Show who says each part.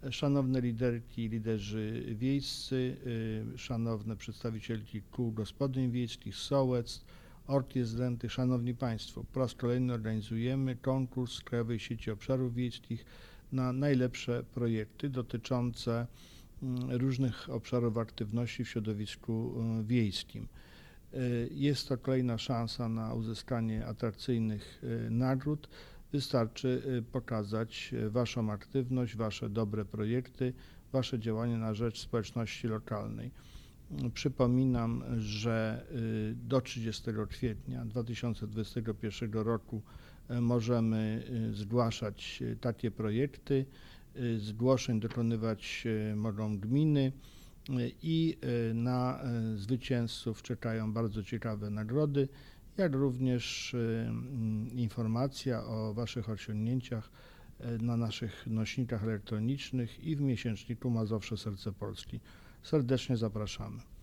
Speaker 1: Szanowne liderki i liderzy wiejscy, szanowne przedstawicielki kół gospodyń wiejskich, sołectw, Orties Dętych, szanowni Państwo, po raz kolejny organizujemy konkurs Krajowej Sieci Obszarów Wiejskich na najlepsze projekty dotyczące różnych obszarów aktywności w środowisku wiejskim. Jest to kolejna szansa na uzyskanie atrakcyjnych nagród. Wystarczy pokazać Waszą aktywność, Wasze dobre projekty, Wasze działanie na rzecz społeczności lokalnej. Przypominam, że do 30 kwietnia 2021 roku możemy zgłaszać takie projekty. Zgłoszeń dokonywać mogą gminy i na zwycięzców czekają bardzo ciekawe nagrody, jak również informacja o Waszych osiągnięciach na naszych nośnikach elektronicznych i w miesięczniku Mazowsze Serce Polski. Serdecznie zapraszamy.